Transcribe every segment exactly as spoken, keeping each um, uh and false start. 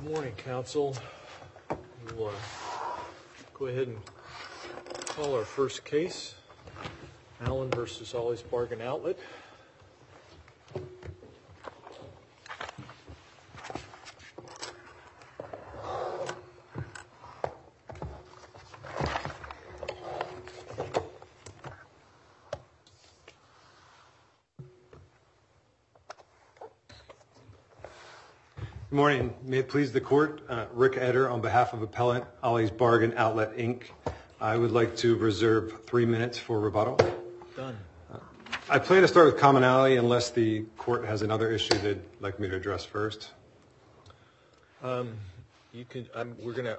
Good morning, Council. We'll uh, go ahead and call our first case, Allen versus Ollie's Bargain Outlet. Good morning. May it please the court, uh, Rick Eder on behalf of Appellant Ollie's Bargain Outlet, Incorporated. I would like to reserve three minutes for rebuttal. Done. Uh, I plan to start with commonality unless the court has another issue they'd like me to address first. Um, you can. I'm, we're gonna.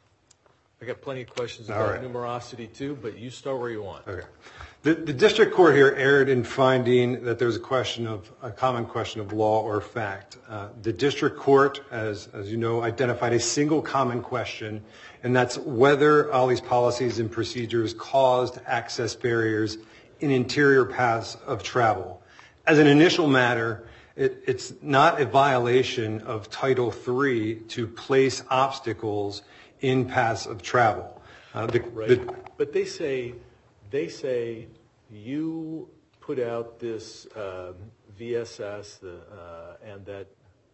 I got plenty of questions All about right. numerosity too, but you start where you want. Okay. The, the district court here erred in finding that there's a question of a common question of law or fact. Uh, the district court, as as you know, identified a single common question, and that's whether Ollie's policies and procedures caused access barriers in interior paths of travel. As an initial matter, it, it's not a violation of Title three to place obstacles in paths of travel. Uh, the, Right. the, but they say, they say you put out this um, V S S, the, uh, and that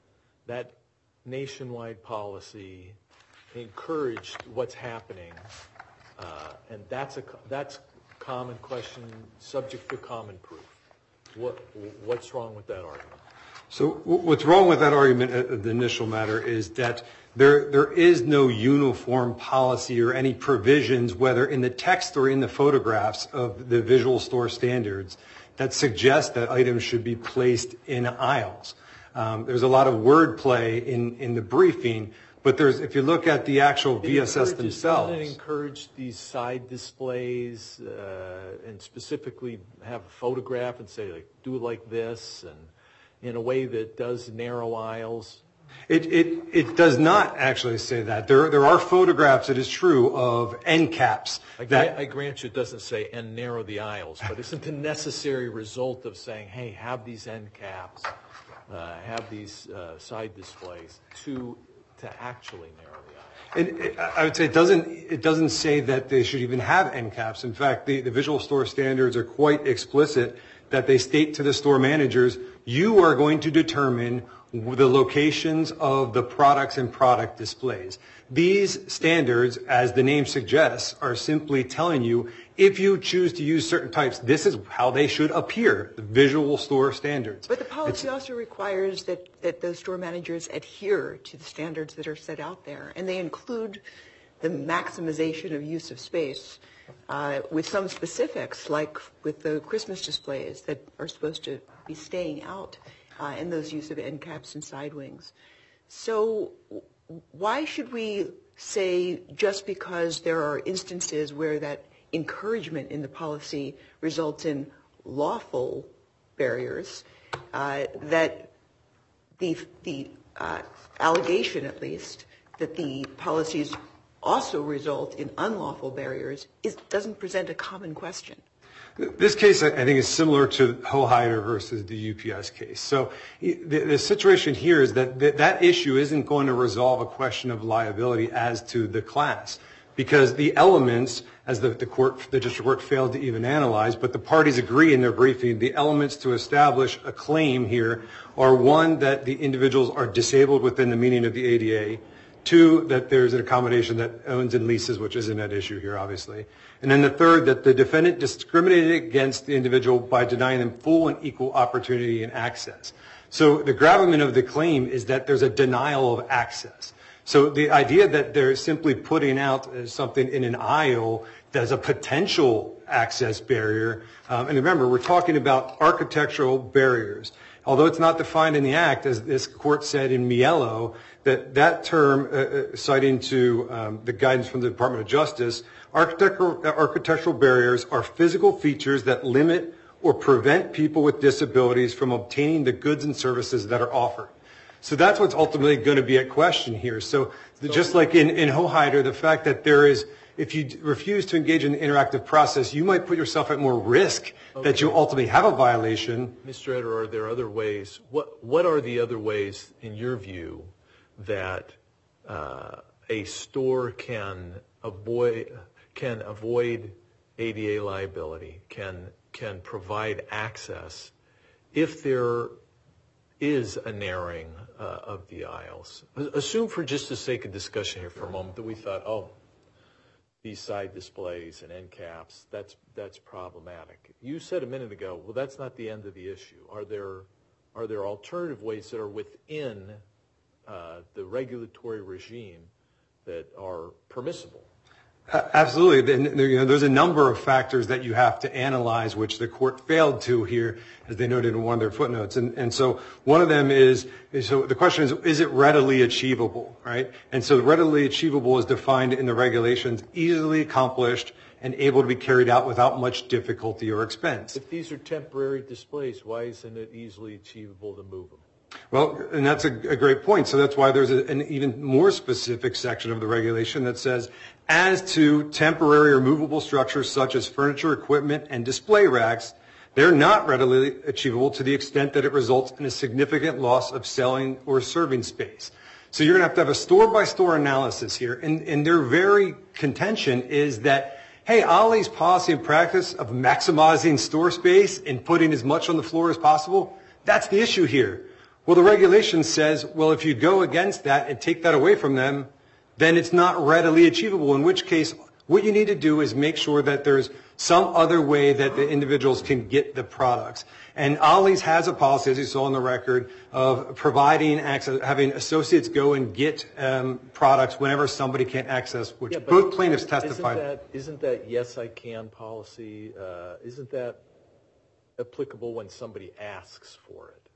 that nationwide policy encouraged what's happening, uh, and that's a that's common question, subject to common proof. What what's wrong with that argument? So what's wrong with that argument at the initial matter is that there there is no uniform policy or any provisions, whether in the text or in the photographs of the visual store standards, that suggest that items should be placed in aisles. Um, there's a lot of wordplay in, in the briefing, but there's if you look at the actual V S S themselves. Doesn't it encourage these side displays uh, and specifically have a photograph and say, like, do it like this and in a way that does narrow aisles? It, it it does not actually say that. There there are photographs, it is true, of end caps. I, that, I grant you it doesn't say and narrow the aisles, but isn't the necessary result of saying, hey, have these end caps, uh, have these uh, side displays to to actually narrow the aisles? And it, I would say it doesn't it doesn't say that they should even have end caps. In fact, the, the visual store standards are quite explicit that they state to the store managers, you are going to determine the locations of the products and product displays. These standards, as the name suggests, are simply telling you if you choose to use certain types, this is how they should appear, the visual store standards. But the policy it's, also requires that, that those store managers adhere to the standards that are set out there, and they include the maximization of use of space uh, with some specifics, like with the Christmas displays that are supposed to be staying out uh, and those use of end caps and side wings. So why should we say just because there are instances where that encouragement in the policy results in lawful barriers, uh, that the, the uh, allegation, at least, that the policies also result in unlawful barriers is, doesn't present a common question? This case, I think, is similar to Hoheider versus the U P S case. So the, the situation here is that th- that issue isn't going to resolve a question of liability as to the class, because the elements, as the, the court, the district court failed to even analyze, but the parties agree in their briefing, the elements to establish a claim here are, one, that the individuals are disabled within the meaning of the A D A, two, that there's an accommodation that owns and leases, which isn't at issue here, obviously. And then the third, that the defendant discriminated against the individual by denying them full and equal opportunity and access. So the gravamen of the claim is that there's a denial of access. So the idea that they're simply putting out something in an aisle that's a potential access barrier, um, and remember, we're talking about architectural barriers. Although it's not defined in the Act, as this court said in Mielo, that that term, uh, citing to um, the guidance from the Department of Justice, architectural, architectural barriers are physical features that limit or prevent people with disabilities from obtaining the goods and services that are offered. So that's what's ultimately going to be at question here. So, so just like in, in Hoheider, the fact that there is, if you refuse to engage in the interactive process, you might put yourself at more risk okay. that you ultimately have a violation. Mister Eder, are there other ways? What, what are the other ways, in your view, that uh, a store can avoid can avoid A D A liability, can can provide access if there is a narrowing uh, of the aisles. Assume for just the sake of discussion here for a moment that we thought, oh, these side displays and end caps, that's that's problematic. You said a minute ago, well, that's not the end of the issue. Are there are there alternative ways that are within uh, the regulatory regime that are permissible? Uh, absolutely. And there, you know, there's a number of factors that you have to analyze, which the court failed to here, as they noted in one of their footnotes. And, and so one of them is, is, so the question is, is it readily achievable, right? And so readily achievable is defined in the regulations, easily accomplished and able to be carried out without much difficulty or expense. If these are temporary displays, why isn't it easily achievable to move them? Well, and that's a, a great point. So that's why there's a, an even more specific section of the regulation that says, as to temporary or movable structures such as furniture, equipment, and display racks, they're not readily achievable to the extent that it results in a significant loss of selling or serving space. So you're going to have to have a store-by-store analysis here. And, and their very contention is that, hey, Ollie's policy and practice of maximizing store space and putting as much on the floor as possible, that's the issue here. Well, the regulation says, well, if you go against that and take that away from them, then it's not readily achievable, in which case what you need to do is make sure that there's some other way that the individuals can get the products. And Ollie's has a policy, as you saw on the record, of providing access, having associates go and get um, products whenever somebody can't access, which yeah, both plaintiffs testified. Isn't that, isn't that yes, I can policy, uh, isn't that applicable when somebody asks for it?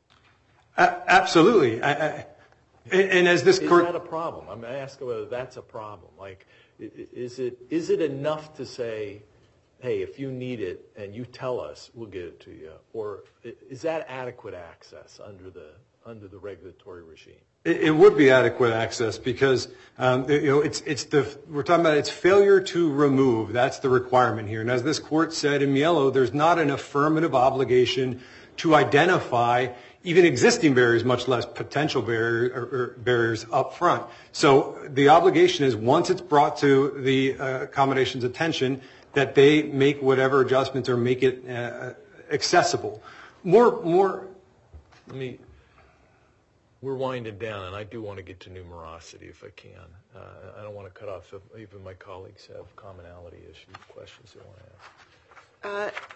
Uh, absolutely. I, I, and, and as this is court... that a problem? I'm asking whether that's a problem. Like, is it is it enough to say, hey, if you need it and you tell us, we'll get it to you? Or is that adequate access under the under the regulatory regime? It, it would be adequate access because um, you know it's it's the we're talking about it's failure to remove. That's the requirement here. And as this court said in Mielo, there's not an affirmative obligation to identify even existing barriers, much less potential barrier, or, or barriers up front. So the obligation is once it's brought to the uh, accommodation's attention that they make whatever adjustments or make it uh, accessible. More, more. Let me. We're winding down, and I do want to get to numerosity if I can. Uh, I don't want to cut off if even my colleagues have commonality issues, questions they want to ask. Uh,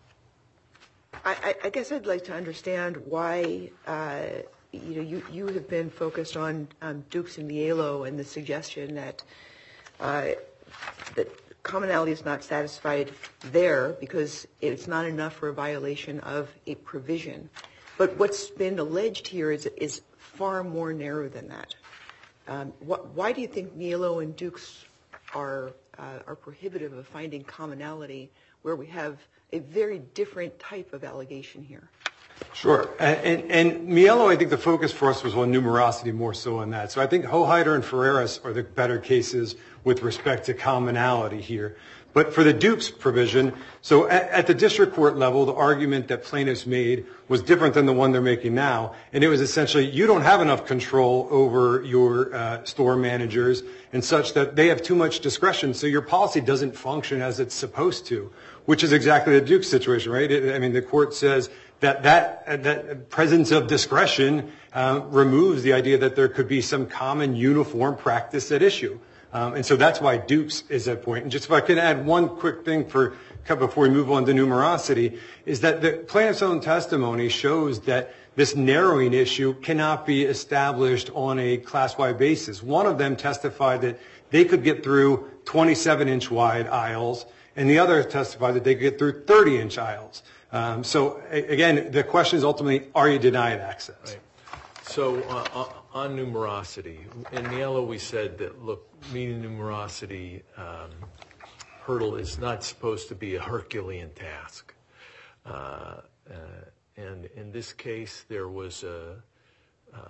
I, I guess I'd like to understand why uh, you know you, you have been focused on um, Dukes and Mielo and the suggestion that uh, that commonality is not satisfied there because it's not enough for a violation of a provision. But what's been alleged here is is far more narrow than that. Um, wh- why do you think Mielo and Dukes are uh, are prohibitive of finding commonality where we have a very different type of allegation here? Sure. And, and, and Mielo, I think the focus for us was on numerosity more so on that. So I think Hoheider and Ferreras are the better cases with respect to commonality here. But for the Dukes provision, so at, at the district court level, the argument that plaintiffs made was different than the one they're making now. And it was essentially, you don't have enough control over your uh, store managers and such that they have too much discretion, so your policy doesn't function as it's supposed to, which is exactly the Dukes situation, right? It, I mean, the court says that that, that presence of discretion uh, removes the idea that there could be some common uniform practice at issue. Um, and so that's why Dukes is at point. And just if I could add one quick thing for before we move on to numerosity, is that the plaintiff's own testimony shows that this narrowing issue cannot be established on a class-wide basis. One of them testified that they could get through twenty-seven inch wide aisles, and the other testified that they could get through thirty inch aisles. Um, so, again, the question is ultimately, are you denied access? Right. So uh, on numerosity, in Mielo we said that, look, meeting numerosity um, hurdle is not supposed to be a Herculean task. Uh, uh, and in this case, there was a, uh,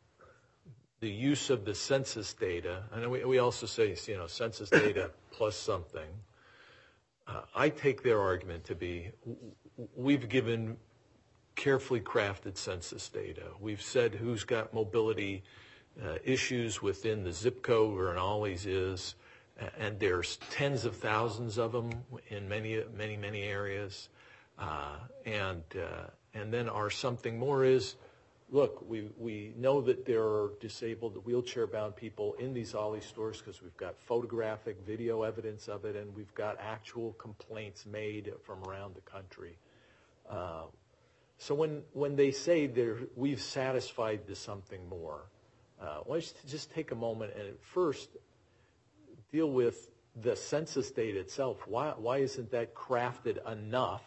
the use of the census data. And we, we also say, you know, census data plus something. Uh, I take their argument to be, we've given carefully crafted census data. We've said who's got mobility uh, issues within the zip code where an Ollie's is, and there's tens of thousands of them in many, many, many areas. Uh, and uh, and then our something more is, look, we, we know that there are disabled, wheelchair-bound people in these Ollie stores because we've got photographic video evidence of it, and we've got actual complaints made from around the country. Uh, so when when they say they're, we've satisfied the something more, uh, why don't you just take a moment and at first deal with the census data itself. Why, why isn't that crafted enough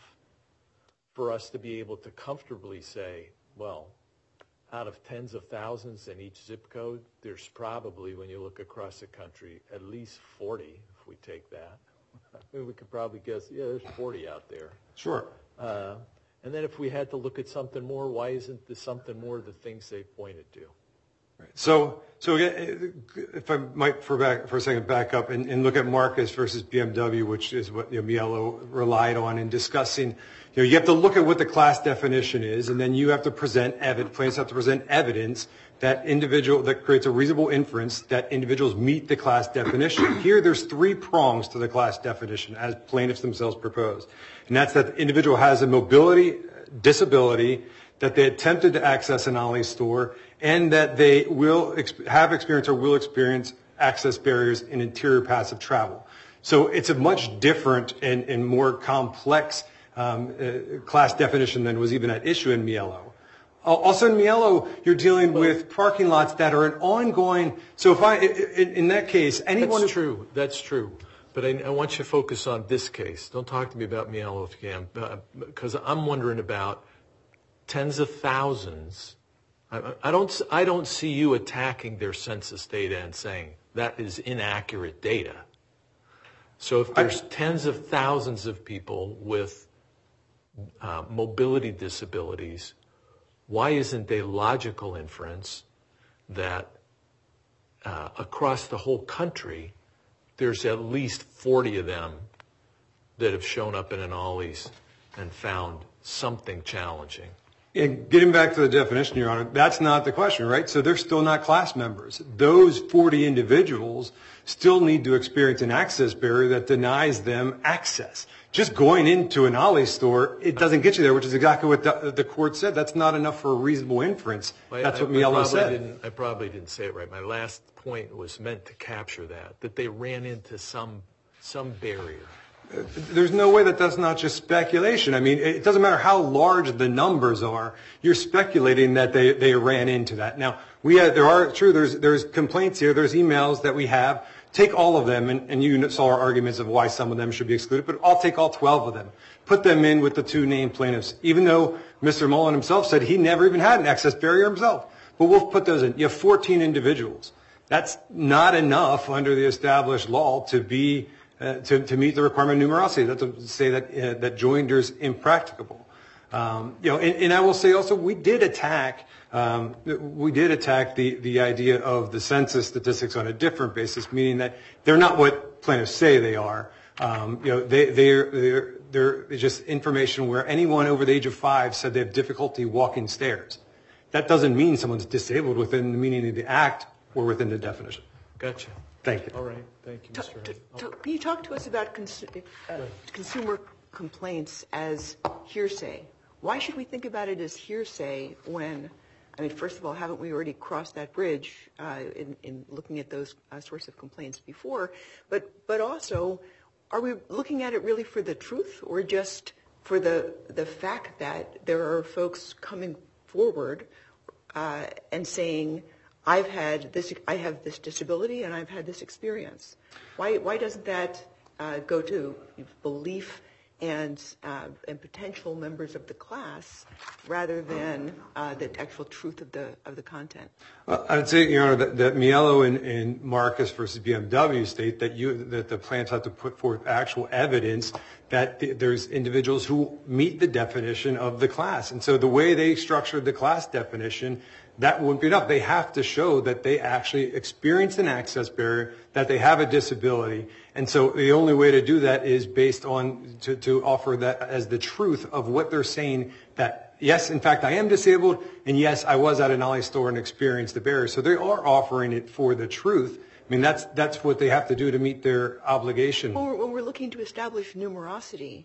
for us to be able to comfortably say, well, out of tens of thousands in each zip code, there's probably, when you look across the country, at least forty, if we take that. I mean, we could probably guess, yeah, there's forty out there. Sure. Uh, and then if we had to look at something more, why isn't the something more the things they've pointed to? Right. So, so again, if I might for back for a second back up and, and look at Marcus versus B M W, which is what you know, Mielo relied on in discussing. You know, you have to look at what the class definition is, and then you have to present evidence. Plaintiffs have to present evidence that individual that creates a reasonable inference that individuals meet the class definition. Here, there's three prongs to the class definition, as plaintiffs themselves propose, and that's that the individual has a mobility disability, that they attempted to access an Ollie store, and that they will exp- have experienced or will experience access barriers in interior passive travel. So it's a much different and, and more complex um, uh, class definition than was even at issue in Mielo. Also in Mielo, you're dealing with parking lots that are an ongoing. So if I, in, in that case, anyone. That's true. That's true. But I, I want you to focus on this case. Don't talk to me about Mielo if you can, uh, because I'm wondering about tens of thousands. I, I don't. I don't see you attacking their census data and saying that is inaccurate data. So if there's I, tens of thousands of people with uh, mobility disabilities, why isn't a logical inference that uh, across the whole country there's at least forty of them that have shown up in an Ollie's and found something challenging? And getting back to the definition, Your Honor, that's not the question, right? So they're still not class members. Those forty individuals still need to experience an access barrier that denies them access. Just going into an Ollie store, it doesn't get you there, which is exactly what the, the court said. That's not enough for a reasonable inference. That's I, what Mielo said. Didn't, I probably didn't say it right. My last point was meant to capture that, that they ran into some some barrier. There's no way that that's not just speculation. I mean, it doesn't matter how large the numbers are. You're speculating that they, they ran into that. Now, we had, there are, true, there's, there's complaints here. There's emails that we have. Take all of them, and, and you saw our arguments of why some of them should be excluded, but I'll take all twelve of them. Put them in with the two named plaintiffs, even though Mister Mullen himself said he never even had an access barrier himself. But we'll put those in. You have fourteen individuals. That's not enough under the established law to be Uh, to, to meet the requirement of numerosity. That's to say that uh, that joinder's impracticable. Um, you know, and, and I will say also we did attack um, we did attack the the idea of the census statistics on a different basis, meaning that they're not what plaintiffs say they are. Um, you know, they they're they're they're just information where anyone over the age of five said they have difficulty walking stairs. That doesn't mean someone's disabled within the meaning of the act or within the definition. Gotcha. Thank you. All right. Thank you, Mister To, to, can you talk to us about cons- uh, consumer complaints as hearsay? Why should we think about it as hearsay when, I mean, first of all, haven't we already crossed that bridge uh, in, in looking at those uh, sorts of complaints before? But, but also, are we looking at it really for the truth or just for the, the fact that there are folks coming forward uh, and saying, I've had this, I have this disability and I've had this experience. Why, why doesn't that uh, go to belief and, uh, and potential members of the class rather than uh, the actual truth of the, of the content? Well, I'd say, Your Honor, that, that Mielo and, and Marcus versus B M W state that you, that the plaintiffs have to put forth actual evidence that th- there's individuals who meet the definition of the class. And so the way they structured the class definition, that wouldn't be enough. They have to show that they actually experience an access barrier, that they have a disability. And so the only way to do that is based on, to, to offer that as the truth of what they're saying that yes, in fact, I am disabled, and yes, I was at an Ollie store and experienced the barrier. So they are offering it for the truth. I mean, that's that's what they have to do to meet their obligation. Well, when we're looking to establish numerosity,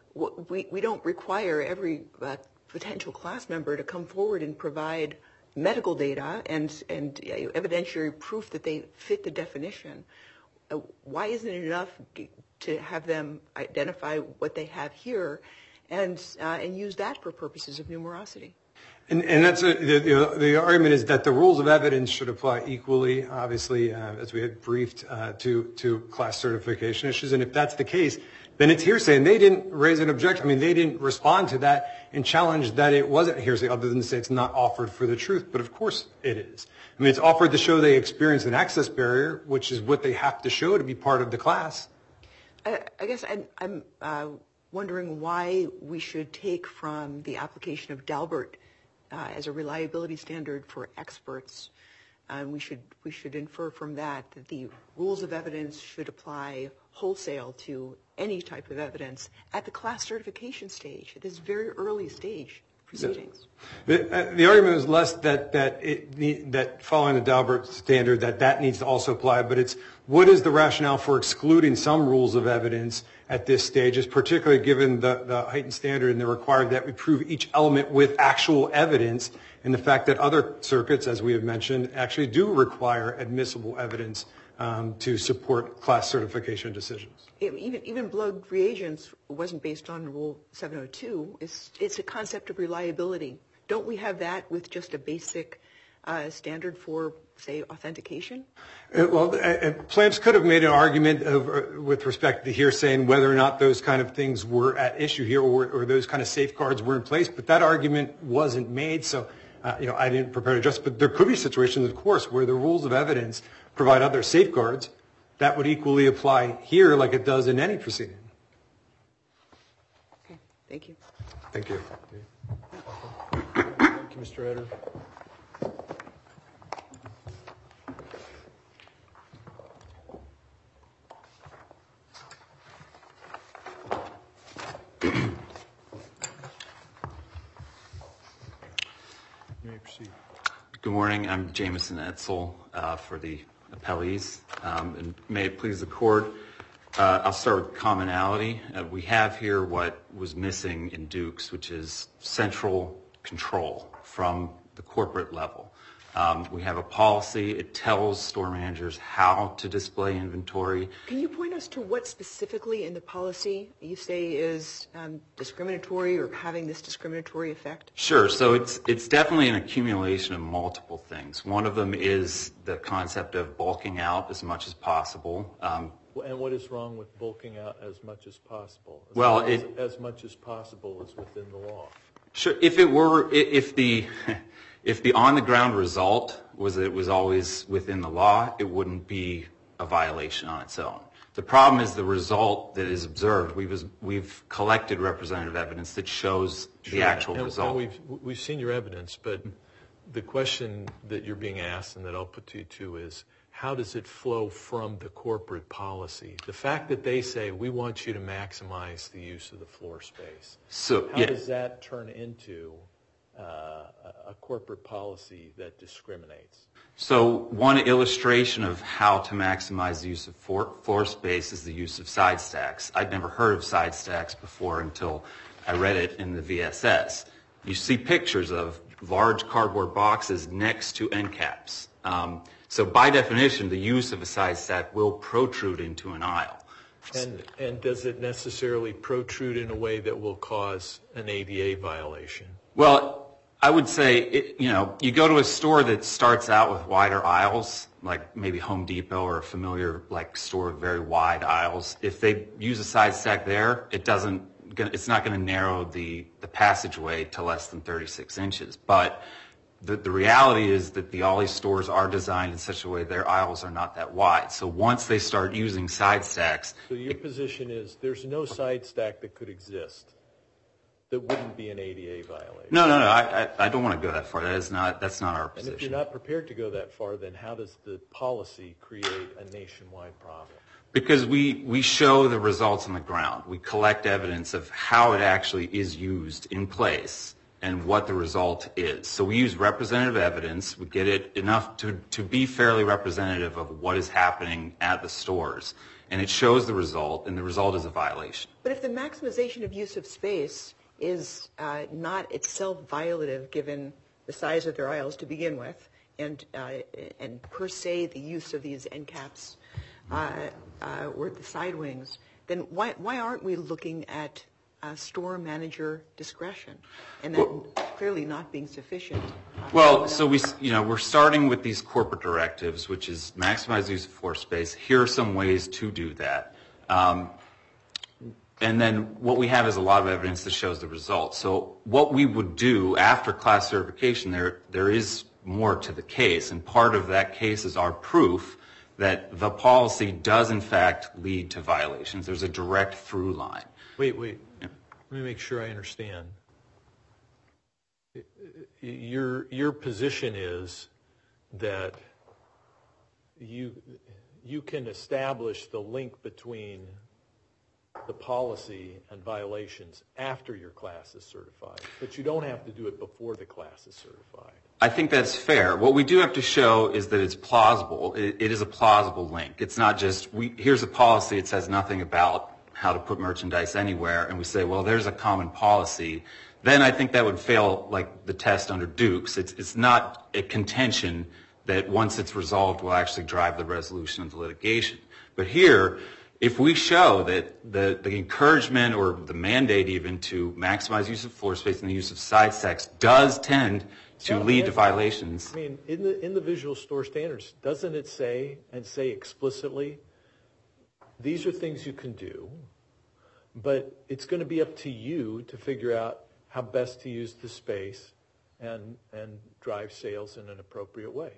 we, we don't require every uh, potential class member to come forward and provide medical data and, and evidentiary proof that they fit the definition. Uh, why isn't it enough to have them identify what they have here and uh, and use that for purposes of numerosity? And, and that's a, the, the argument is that the rules of evidence should apply equally, obviously, uh, as we had briefed, uh, to to class certification issues. And if that's the case, then it's hearsay. And they didn't raise an objection. I mean, they didn't respond to that and challenge that it wasn't hearsay, other than to say it's not offered for the truth. But of course it is. I mean, it's offered to show they experienced an access barrier, which is what they have to show to be part of the class. I, I guess I'm, I'm uh, wondering why we should take from the application of Dalbert Uh, as a reliability standard for experts, and we should we should infer from that that the rules of evidence should apply wholesale to any type of evidence at the class certification stage, at this very early stage proceedings. The, uh, the argument is less that that it need, that following the Dalbert standard that that needs to also apply, but it's what is the rationale for excluding some rules of evidence at this stage, is particularly given the, the heightened standard and the required that we prove each element with actual evidence, and the fact that other circuits, as we have mentioned, actually do require admissible evidence um, to support class certification decisions. Even even blood reagents wasn't based on Rule seven oh two. It's it's a concept of reliability. Don't we have that with just a basic uh, standard for, say, authentication? Uh, well, uh, plaintiffs could have made an argument of, uh, with respect to hearsay and whether or not those kind of things were at issue here, or, or those kind of safeguards were in place. But that argument wasn't made, so uh, you know I didn't prepare to address. But there could be situations, of course, where the rules of evidence provide other safeguards that would equally apply here, like it does in any proceeding. Okay, thank you. Thank you. Thank you, Mister Eder. You may proceed. Good morning. I'm Jameson Etzel uh, for the appellees, um, and may it please the court. Uh, I'll start with commonality. Uh, we have here what was missing in Dukes, which is central control from the corporate level. Um, we have a policy. It tells store managers how to display inventory. Can you point us to what specifically in the policy you say is um, discriminatory or having this discriminatory effect? Sure. So it's it's definitely an accumulation of multiple things. One of them is the concept of bulking out as much as possible. Um, And what is wrong with bulking out as much as possible? As well, long as, it, as much as possible is within the law. Sure. If it were, if the if the on-the-ground result was that it was always within the law, it wouldn't be a violation on its own. The problem is the result that is observed. We've we've collected representative evidence that shows the Sure. actual and, result. And we've we've seen your evidence, but the question that you're being asked, and that I'll put to you too, is how does it flow from the corporate policy? The fact that they say we want you to maximize the use of the floor space. So how yeah. does that turn into uh, a corporate policy that discriminates? So one illustration of how to maximize the use of floor, floor space is the use of side stacks. I'd never heard of side stacks before until I read it in the V S S. You see pictures of large cardboard boxes next to end caps. Um, so by definition, the use of a side stack will protrude into an aisle. And and does it necessarily protrude in a way that will cause an A D A violation? Well, I would say, it, you know, you go to a store that starts out with wider aisles, like maybe Home Depot or a familiar like store with very wide aisles. If they use a side stack there, it doesn't, it's not going to narrow the, the passageway to less than thirty-six inches. But the, the reality is that the Ollie stores are designed in such a way their aisles are not that wide. So once they start using side stacks. So your it, position is there's no side stack that could exist that wouldn't be an A D A violation? No, no, no. I, I, I don't want to go that far. That is not, that's not our position. And if you're not prepared to go that far, then how does the policy create a nationwide problem? Because we, we show the results on the ground. We collect evidence of how it actually is used in place. and what the result is. So we use representative evidence. We get it enough to, to be fairly representative of what is happening at the stores. And it shows the result, and the result is a violation. But if the maximization of use of space is uh, not itself violative given the size of their aisles to begin with, and uh, and per se the use of these end caps uh, uh, or the side wings, then why why aren't we looking at uh, store manager discretion, and that well, clearly not being sufficient? Uh, well, so we you know we're starting with these corporate directives, which is maximize use of floor space. Here are some ways to do that. Um, And then what we have is a lot of evidence that shows the results. So what we would do after class certification, there there is more to the case, and part of that case is our proof that the policy does in fact lead to violations. There's a direct through line. Wait, wait. Yeah. Let me make sure I understand. Your your position is that you you can establish the link between the policy and violations after your class is certified, but you don't have to do it before the class is certified. I think that's fair. What we do have to show is that it's plausible. It, it is a plausible link. It's not just, we, here's a policy, it says nothing about how to put merchandise anywhere, and we say, well, there's a common policy. Then I think that would fail like the test under Dukes. It's, it's not a contention that once it's resolved will actually drive the resolution of the litigation. But here, if we show that the, the encouragement or the mandate even to maximize use of floor space and the use of side stacks does tend to lead to violations. I mean, in the in the visual store standards, doesn't it say and say explicitly, these are things you can do, but it's going to be up to you to figure out how best to use the space and and drive sales in an appropriate way.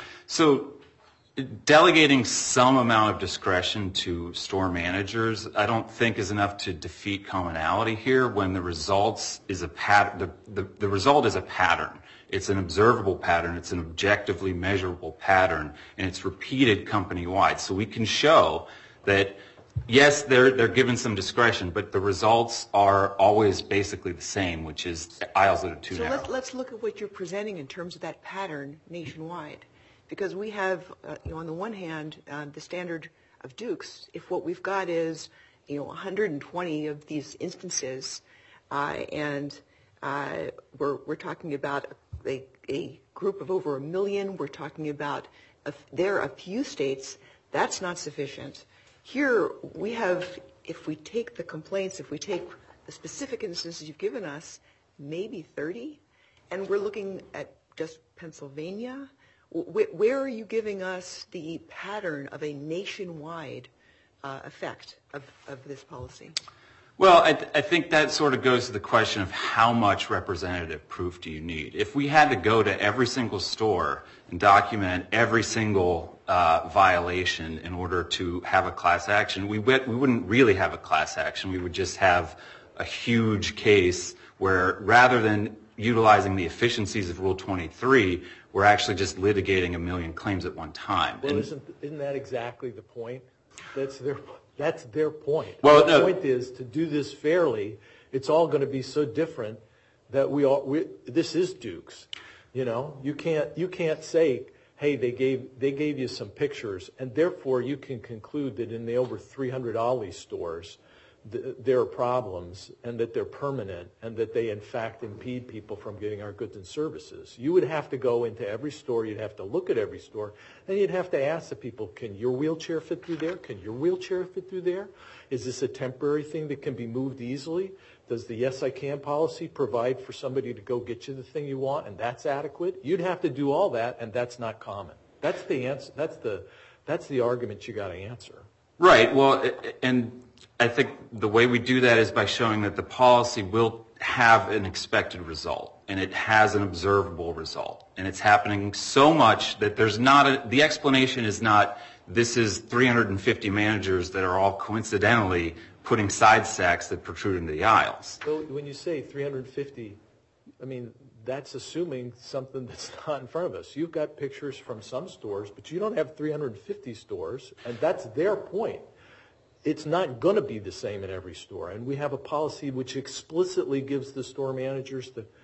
So delegating some amount of discretion to store managers, I don't think is enough to defeat commonality here when the results is a pat- the, the, the result is a pattern. It's an observable pattern. It's an objectively measurable pattern, and it's repeated company-wide. So we can show that, yes, they're, they're given some discretion, but the results are always basically the same, which is aisles that are too so narrow. let's, let's look at what you're presenting in terms of that pattern nationwide. Because we have, uh, you know, on the one hand, uh, the standard of Dukes. If what we've got is, you know, one hundred twenty of these instances, uh, and uh, we're we're talking about a, a group of over a million. We're talking about a, there are a few states. That's not sufficient. Here we have, if we take the complaints, if we take the specific instances you've given us, maybe thirty, and we're looking at just Pennsylvania. Where are you giving us the pattern of a nationwide uh, effect of, of this policy? Well, I, th- I think that sort of goes to the question of how much representative proof do you need. If we had to go to every single store and document every single uh, violation in order to have a class action, we, w- we wouldn't really have a class action. We would just have a huge case where rather than utilizing the efficiencies of Rule twenty-three, we're actually just litigating a million claims at one time. Well, isn't, isn't that exactly the point? That's their, that's their point. Well, the no. point is to do this fairly, it's all going to be so different that we all, we, this is Dukes. You know, you can't, you can't say, hey, they gave, they gave you some pictures, and therefore you can conclude that in the over three hundred Ollie's stores, th- there are problems and that they're permanent and that they in fact impede people from getting our goods and services. You would have to go into every store, you'd have to look at every store, and you'd have to ask the people, can your wheelchair fit through there? Can your wheelchair fit through there? Is this a temporary thing that can be moved easily? Does the Yes I Can policy provide for somebody to go get you the thing you want and that's adequate? You'd have to do all that, and that's not common. That's the answer. That's the, that's the argument you got to answer. Right. Well, and I think the way we do that is by showing that the policy will have an expected result, and it has an observable result, and it's happening so much that there's not a, the explanation is not this is three hundred fifty managers that are all coincidentally putting side stacks that protrude into the aisles. So when you say three hundred fifty, I mean, that's assuming something that's not in front of us. You've got pictures from some stores, but you don't have three hundred fifty stores, and that's their point. It's not going to be the same in every store, and we have a policy which explicitly gives the store managers the,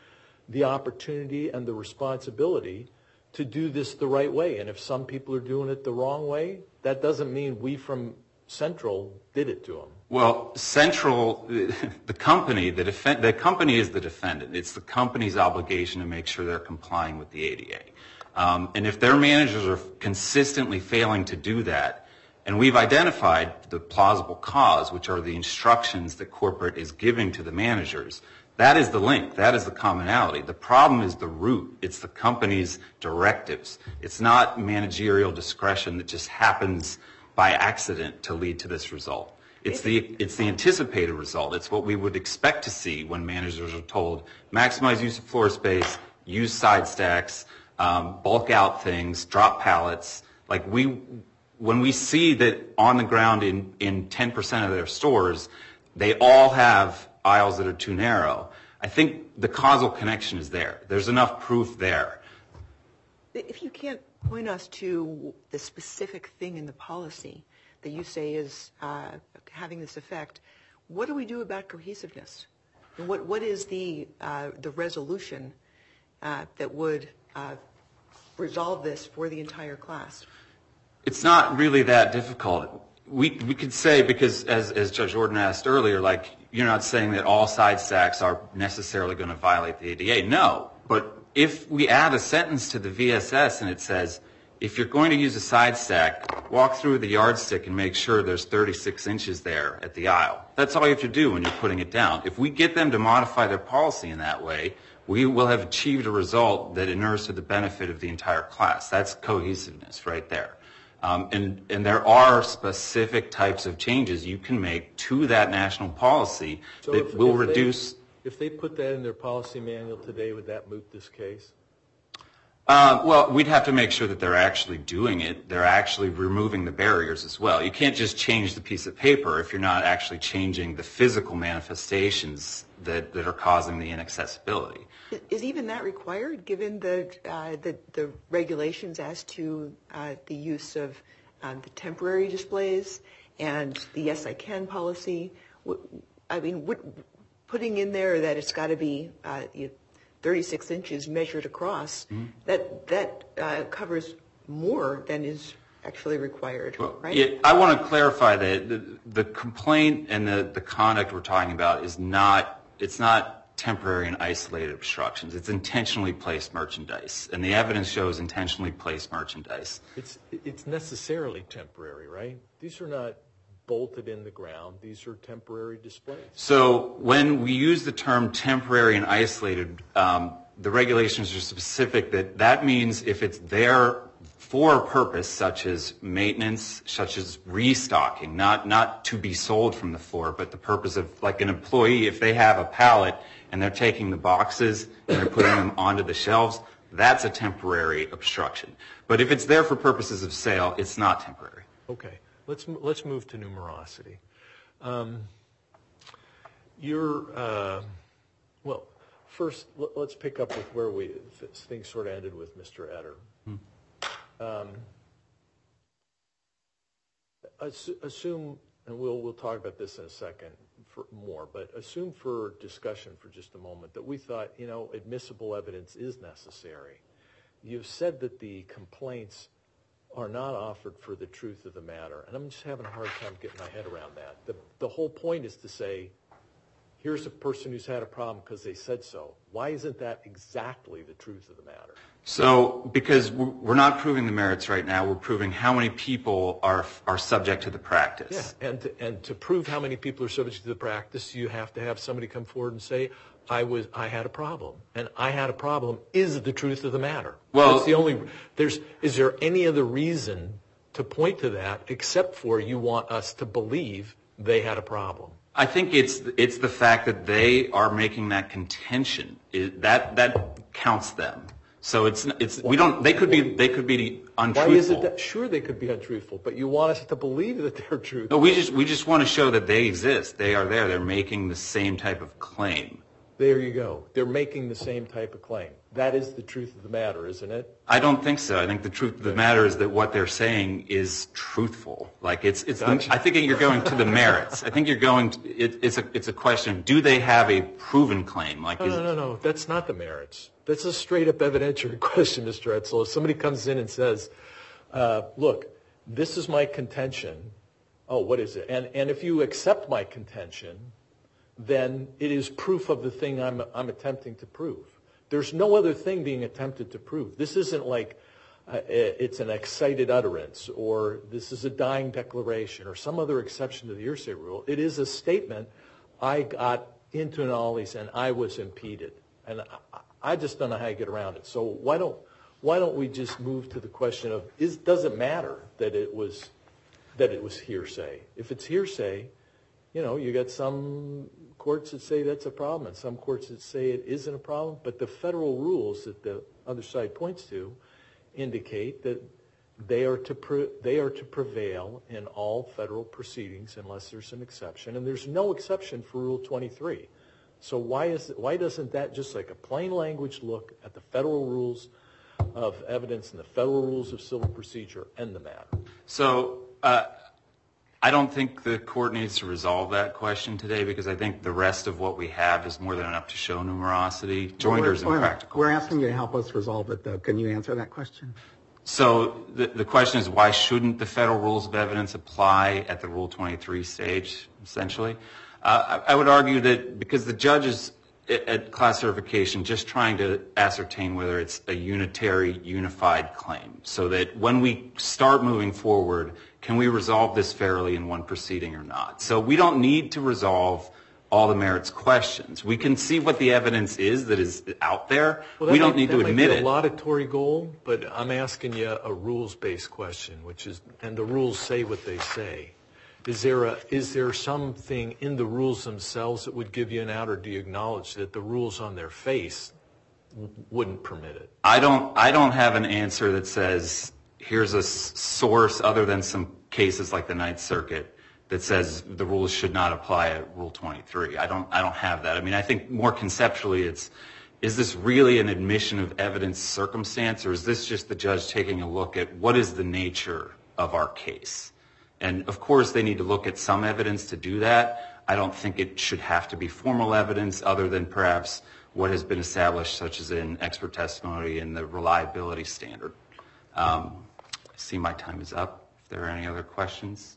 the opportunity and the responsibility to do this the right way. And if some people are doing it the wrong way, that doesn't mean we from Central did it to them. Well, Central, the company, the, defen- the company is the defendant. It's the company's obligation to make sure they're complying with the A D A. Um, and if their managers are consistently failing to do that, and we've identified the plausible cause, which are the instructions that corporate is giving to the managers, that is the link. That is the commonality. The problem is the root. It's the company's directives. It's not managerial discretion that just happens by accident to lead to this result. It's the it's the anticipated result. It's what we would expect to see when managers are told, maximize use of floor space, use side stacks, um, bulk out things, drop pallets. Like we, when we see that on the ground in, in ten percent of their stores, they all have aisles that are too narrow, I think the causal connection is there. There's enough proof there. If you can't point us to the specific thing in the policy that you say is uh, having this effect, what do we do about cohesiveness? And what what is the uh, the resolution uh, that would uh, resolve this for the entire class? It's not really that difficult. We we could say, because as as Judge Orden asked earlier, like, you're not saying that all side stacks are necessarily going to violate the A D A. No, but if we add a sentence to the V S S and it says, if you're going to use a side stack, walk through the yardstick and make sure there's thirty-six inches there at the aisle. That's all you have to do when you're putting it down. If we get them to modify their policy in that way, we will have achieved a result that inures to the benefit of the entire class. That's cohesiveness right there. Um, and, and there are specific types of changes you can make to that national policy So that if, will if reduce... They, if they put that in their policy manual today, would that moot this case? Uh, well, we'd have to make sure that they're actually doing it. They're actually removing the barriers as well. You can't just change the piece of paper if you're not actually changing the physical manifestations that, that are causing the inaccessibility. Is even that required, given the uh, the, the regulations as to uh, the use of uh, the temporary displays and the Yes I Can policy? I mean, what, putting in there that it's got to be uh, you know, thirty-six inches measured across, mm-hmm. that that uh, covers more than is actually required, well, right? Yeah, I want to clarify that the, the complaint and the, the conduct we're talking about is not, it's not temporary and isolated obstructions. It's intentionally placed merchandise, and the evidence shows intentionally placed merchandise. It's it's necessarily temporary, right? These are not bolted in the ground. These are temporary displays. So when we use the term temporary and isolated, um, the regulations are specific that that means if it's there for a purpose such as maintenance, such as restocking, not not to be sold from the floor, but the purpose of, like, an employee, if they have a pallet and they're taking the boxes and they're putting them onto the shelves, that's a temporary obstruction. But if it's there for purposes of sale, it's not temporary. Okay, let's let's move to numerosity. Um, you're uh, well. First, let's pick up with where we things sort of ended with Mister Etter. Hmm. Um, assume, and we'll we'll talk about this in a second for more, but assume for discussion for just a moment that we thought, you know, admissible evidence is necessary. You've said that the complaints are not offered for the truth of the matter, and I'm just having a hard time getting my head around that. The the whole point is to say, here's a person who's had a problem because they said so. Why isn't that exactly the truth of the matter? So, because we're not proving the merits right now, we're proving how many people are are subject to the practice. Yeah, and to, and to prove how many people are subject to the practice, you have to have somebody come forward and say, I was I had a problem, and I had a problem is the truth of the matter. Well, that's the only. There's is there any other reason to point to that except for you want us to believe they had a problem? I think it's it's the fact that they are making that contention. It, that that counts them. So it's it's we don't they could be they could be untruthful. Why is it that sure they could be untruthful, but you want us to believe that they're truthful? No, we just we just want to show that they exist. They are there. They're making the same type of claim. There you go. They're making the same type of claim. That is the truth of the matter, isn't it? I don't think so. I think the truth of the matter is that what they're saying is truthful. Like it's, it's. Gotcha. The, I think you're going to the merits. I think you're going. To, it, it's a, it's a question. Do they have a proven claim? Like no, is, no, no, no. That's not the merits. That's a straight up evidentiary question, Mister Edsel. If somebody comes in and says, uh, "Look, this is my contention." Oh, what is it? And and if you accept my contention, then it is proof of the thing I'm I'm attempting to prove. There's no other thing being attempted to prove. This isn't like uh, it's an excited utterance or this is a dying declaration or some other exception to the hearsay rule. It is a statement. I got into an ollies and I was impeded, and I, I just don't know how you get around it. So why don't why don't we just move to the question of is does it matter that it was that it was hearsay? If it's hearsay, you know, you got some courts that say that's a problem and some courts that say it isn't a problem. But the federal rules that the other side points to indicate that they are to pre- they are to prevail in all federal proceedings unless there's an exception. And there's no exception for Rule twenty-three. So why is it, why doesn't that just like a plain language look at the federal rules of evidence and the federal rules of civil procedure end the matter? So uh, I don't think the court needs to resolve that question today because I think the rest of what we have is more than enough to show numerosity. Joiners and practical. We're asking you to help us resolve it, though. Can you answer that question? So the, the question is, why shouldn't the federal rules of evidence apply at the Rule twenty-three stage, essentially? Uh, I, I would argue that because the judge is at, at class certification just trying to ascertain whether it's a unitary, unified claim, so that when we start moving forward, can we resolve this fairly in one proceeding or not? So we don't need to resolve all the merits questions. We can see what the evidence is that is out there. Well, we don't might, need to that admit might be it. a laudatory goal, but I'm asking you a rules-based question, which is, and the rules say what they say. Is there a is there something in the rules themselves that would give you an out, or do you acknowledge that the rules on their face w- wouldn't permit it? I don't. I don't have an answer that says here's a s- source other than some cases like the Ninth Circuit that says the rules should not apply at Rule twenty-three. I don't. I don't have that. I mean, I think more conceptually, it's is this really an admission of evidence circumstance, or is this just the judge taking a look at what is the nature of our case? And of course, they need to look at some evidence to do that. I don't think it should have to be formal evidence other than perhaps what has been established, such as in expert testimony and the reliability standard. Um, I see my time is up. If there are any other questions.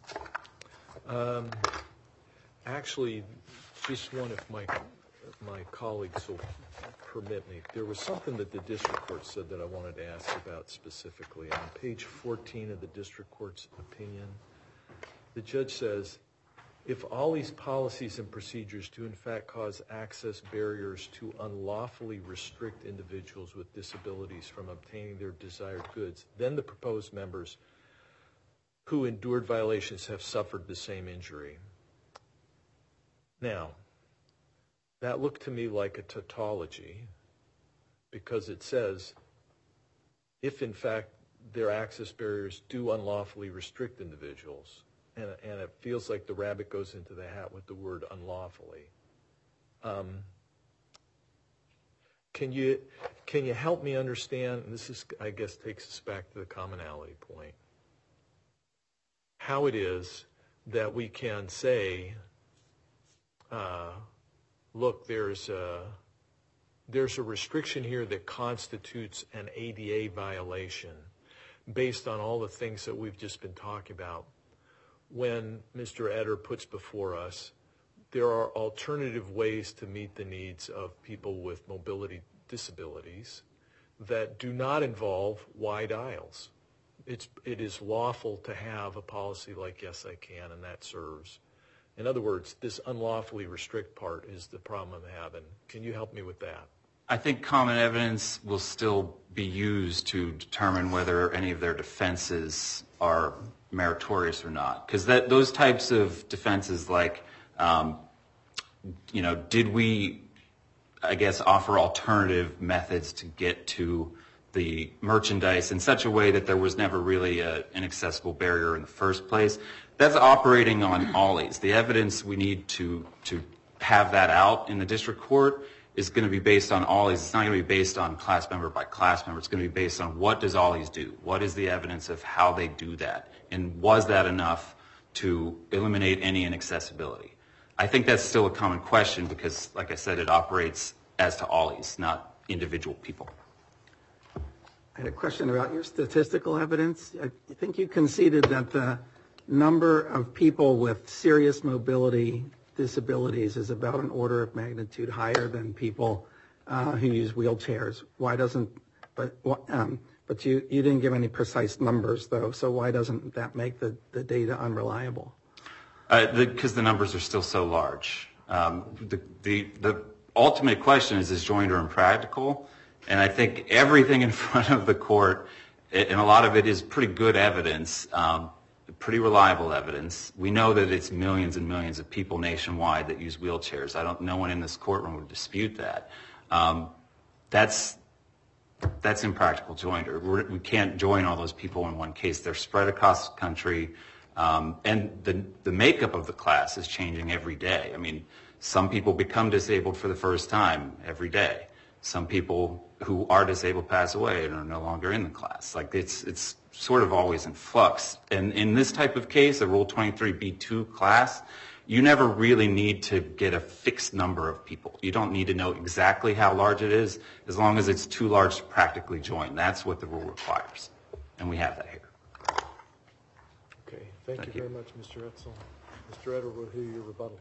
Um, actually, just one, if my my colleagues will permit me. There was something that the district court said that I wanted to ask about specifically. On page fourteen of the district court's opinion, the judge says, if all these policies and procedures do in fact cause access barriers to unlawfully restrict individuals with disabilities from obtaining their desired goods, then the proposed members who endured violations have suffered the same injury. Now, that looked to me like a tautology, because it says, if in fact their access barriers do unlawfully restrict individuals, and, and it feels like the rabbit goes into the hat with the word unlawfully. Um, can you can you help me understand, and this is, I guess, takes us back to the commonality point, how it is that we can say, uh, look, there's a, there's a restriction here that constitutes an A D A violation based on all the things that we've just been talking about. When Mister Eder puts before us, there are alternative ways to meet the needs of people with mobility disabilities that do not involve wide aisles. It's, it is lawful to have a policy like Yes, I Can, and that serves. In other words, this unlawfully restrict part is the problem I'm having. Can you help me with that? I think common evidence will still be used to determine whether any of their defenses are meritorious or not. Because that those types of defenses, like, um, you know, did we, I guess, offer alternative methods to get to the merchandise in such a way that there was never really a, an accessible barrier in the first place? That's operating on ollies. The evidence we need to to have that out in the district court is going to be based on Ollie's. It's not going to be based on class member by class member. It's going to be based on what does Ollie's do? What is the evidence of how they do that? And was that enough to eliminate any inaccessibility? I think that's still a common question because, like I said, it operates as to Ollie's, not individual people. I had a question about your statistical evidence. I think you conceded that the number of people with serious mobility disabilities is about an order of magnitude higher than people uh, who use wheelchairs. Why doesn't, but um, but you, you didn't give any precise numbers though, so why doesn't that make the, the data unreliable? Because uh, the, the numbers are still so large. Um, the, the, the ultimate question is, is joinder impractical? And I think everything in front of the court, and a lot of it is pretty good evidence, um, pretty reliable evidence. We know that it's millions and millions of people nationwide that use wheelchairs. I don't, no one in this courtroom would dispute that. Um, that's, that's impractical joinder. We're, we can't join all those people in one case. They're spread across the country, um, and the, the makeup of the class is changing every day. I mean, some people become disabled for the first time every day. Some people who are disabled pass away and are no longer in the class. Like it's it's sort of always in flux. And in this type of case, a Rule twenty-three B two class, you never really need to get a fixed number of people. You don't need to know exactly how large it is, as long as it's too large to practically join. That's what the rule requires. And we have that here. Okay, thank, thank you, you very much, Mister Etzel. Mister Etter, we'll hear your rebuttal.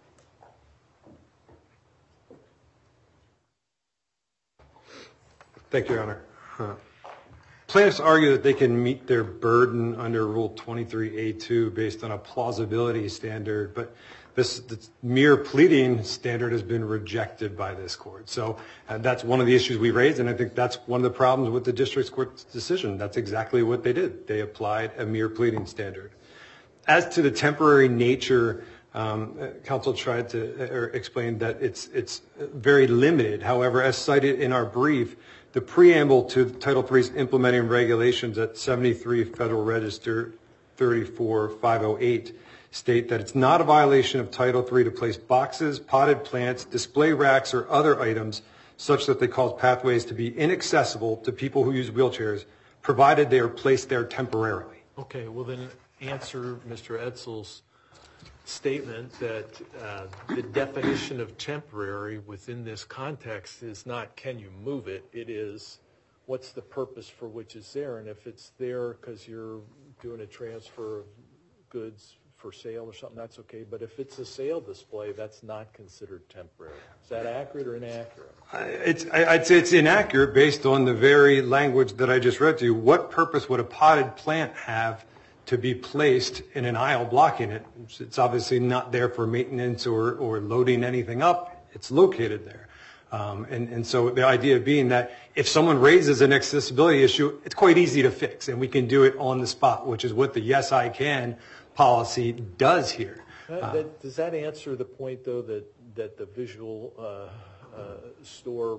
Thank you, Your Honor. Uh, plaintiffs argue that they can meet their burden under Rule twenty-three A two based on a plausibility standard, but this, this mere pleading standard has been rejected by this court. So uh, that's one of the issues we raised, and I think that's one of the problems with the district court's decision. That's exactly what they did. They applied a mere pleading standard. As to the temporary nature, Um, counsel tried to or explain that it's it's very limited. However, as cited in our brief, the preamble to Title three's implementing regulations at seventy-three Federal Register thirty-four five oh eight state that it's not a violation of Title three to place boxes, potted plants, display racks, or other items such that they cause pathways to be inaccessible to people who use wheelchairs, provided they are placed there temporarily. Okay, well then answer Mister Etzel's statement that uh, the definition of temporary within this context is not can you move it, it is what's the purpose for which it's there, and if it's there because you're doing a transfer of goods for sale or something, that's okay, but if it's a sale display, that's not considered temporary. Is that accurate or inaccurate? It's, I'd say it's inaccurate based on the very language that I just read to you. What purpose would a potted plant have to be placed in an aisle blocking it? It's obviously not there for maintenance or, or loading anything up. It's located there. Um, and, and so the idea being that if someone raises an accessibility issue, it's quite easy to fix, and we can do it on the spot, which is what the Yes, I Can policy does here. That, that, does that answer the point, though, that, that the visual uh, uh, store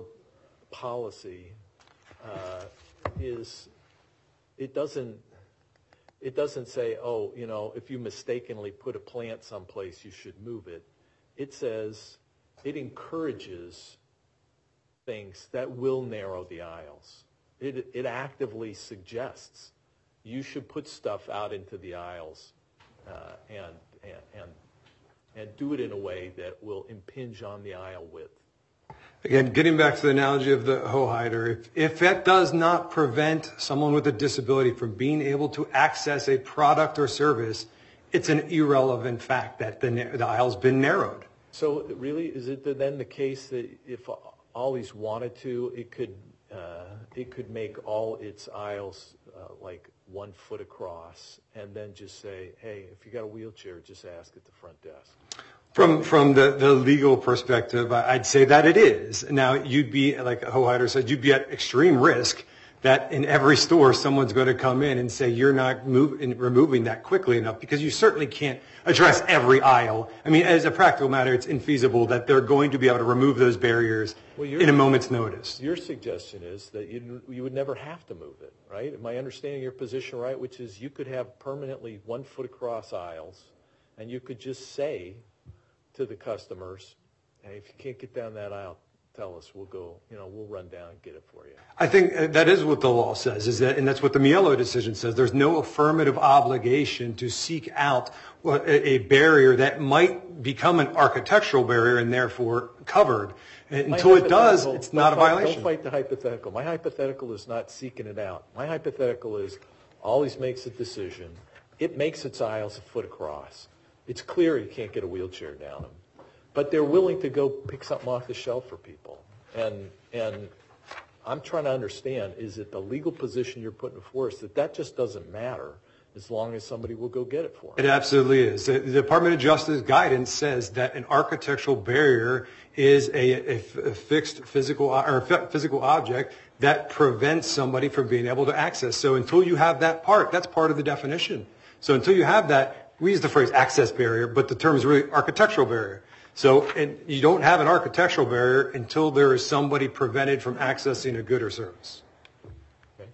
policy uh, is, it doesn't, It doesn't say, oh, you know, if you mistakenly put a plant someplace, you should move it. It says it encourages things that will narrow the aisles. It, it actively suggests you should put stuff out into the aisles uh, and, and, and, and do it in a way that will impinge on the aisle width. Again, getting back to the analogy of the hoe hider, if, if that does not prevent someone with a disability from being able to access a product or service, it's an irrelevant fact that the, the aisle's been narrowed. So really, is it then the case that if Ollie's wanted to, it could uh, it could make all its aisles uh, like one foot across, and then just say, hey, if you got a wheelchair, just ask at the front desk? From from the, the legal perspective, I'd say that it is. Now, you'd be, like Hoe Hider said, you'd be at extreme risk that in every store someone's going to come in and say you're not move, removing that quickly enough, because you certainly can't address every aisle. I mean, as a practical matter, it's infeasible that they're going to be able to remove those barriers well, in a moment's notice. Your suggestion is that you you would never have to move it, right? Am I understanding your position right, which is you could have permanently one foot across aisles, and you could just say to the customers, hey, if you can't get down that aisle, tell us, we'll go, you know, we'll run down and get it for you. I think that is what the law says, is that, and that's what the Mielo decision says. There's no affirmative obligation to seek out a barrier that might become an architectural barrier and therefore covered. Until it does, it's not a violation. Don't fight the hypothetical. My hypothetical is not seeking it out. My hypothetical is always makes a decision. It makes its aisles a foot across. It's clear you can't get a wheelchair down them. But they're willing to go pick something off the shelf for people. And and I'm trying to understand, is it the legal position you're putting before us that that just doesn't matter as long as somebody will go get it for them? It absolutely is. The Department of Justice guidance says that an architectural barrier is a, a, a fixed physical or physical object that prevents somebody from being able to access. So until you have that part, that's part of the definition. So until you have that, we use the phrase access barrier, but the term is really architectural barrier. So and you don't have an architectural barrier until there is somebody prevented from accessing a good or service. Okay.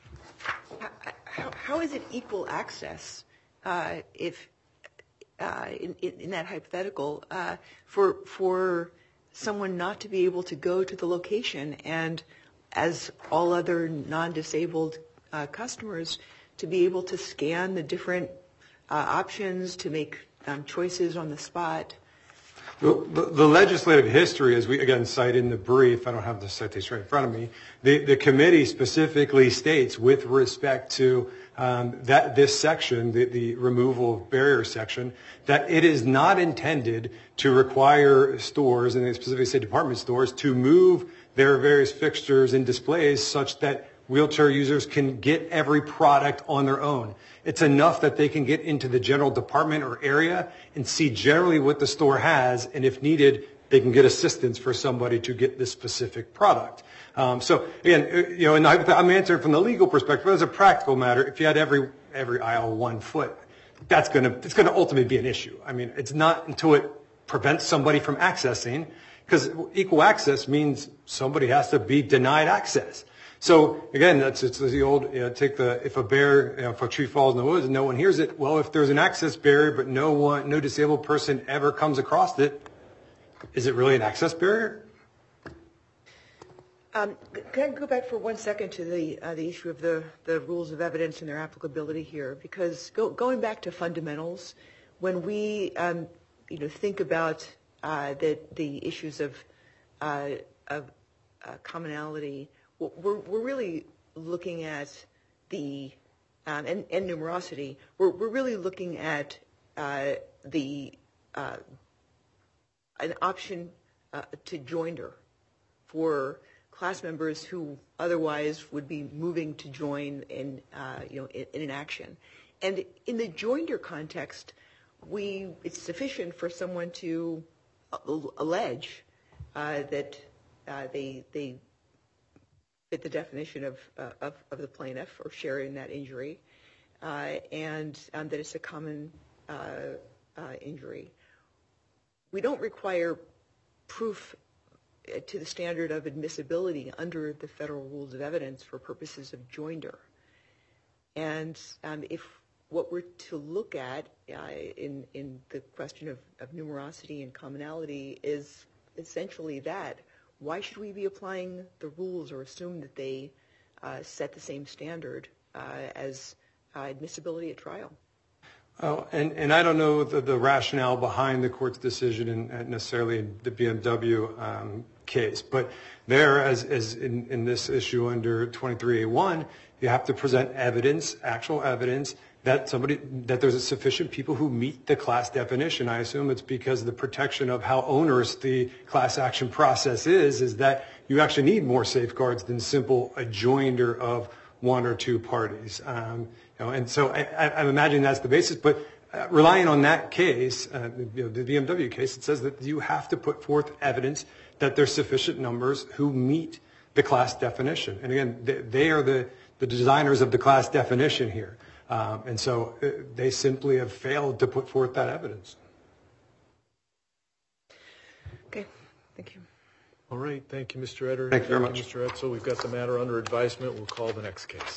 How, how is it equal access uh, if uh, in, in that hypothetical uh, for for someone not to be able to go to the location and, as all other non-disabled uh, customers, to be able to scan the different uh, options to make um, choices on the spot? Well, the, the legislative history, as we again cite in the brief, I don't have the citation right in front of me, the, the committee specifically states with respect to um, that this section, the, the removal of barrier section, that it is not intended to require stores, and they specifically say department stores, to move their various fixtures and displays such that wheelchair users can get every product on their own. It's enough that they can get into the general department or area and see generally what the store has, and if needed, they can get assistance for somebody to get this specific product. Um, so again, you know, and I'm answering from the legal perspective. As a practical matter, if you had every every aisle one foot, that's going to it's going to ultimately be an issue. I mean, it's not until it prevents somebody from accessing, because equal access means somebody has to be denied access. So again, that's it's the old, you know, take the, if a bear, you know, if a tree falls in the woods and no one hears it, well, if there's an access barrier but no one, no disabled person ever comes across it, is it really an access barrier? Um, can I go back for one second to the uh, the issue of the, the rules of evidence and their applicability here? Because go, going back to fundamentals, when we um, you know think about uh, the the issues of uh, of uh, commonality, we're we're really looking at the um, and, and numerosity. We're we're really looking at uh, the uh, an option uh, to joinder for class members who otherwise would be moving to join in, uh, you know, in, in an action. And in the joinder context, we it's sufficient for someone to allege uh, that uh, they they fit the definition of, uh, of of the plaintiff or share in that injury, uh, and um, that it's a common uh, uh, injury. We don't require proof to the standard of admissibility under the federal rules of evidence for purposes of joinder. And um, if what we're to look at uh, in, in the question of, of numerosity and commonality is essentially that, why should we be applying the rules or assume that they uh, set the same standard uh, as uh, admissibility at trial? Oh, and, and I don't know the, the rationale behind the court's decision in, necessarily in the B M W um, case, but there, as, as in, in this issue under twenty-three A one, you have to present evidence, actual evidence, that somebody, that there's a sufficient people who meet the class definition. I assume it's because of the protection of how onerous the class action process is, is that you actually need more safeguards than simple adjoinder of one or two parties. Um, you know, and so I, I'm imagining that's the basis, but uh, relying on that case, uh, you know, the B M W case, it says that you have to put forth evidence that there's sufficient numbers who meet the class definition. And again, they, they are the, the designers of the class definition here. Um, and so uh, they simply have failed to put forth that evidence. Okay, thank you. All right, thank you, Mister Etter. Thank you very much. Mister Etzel, we've got the matter under advisement. We'll call the next case.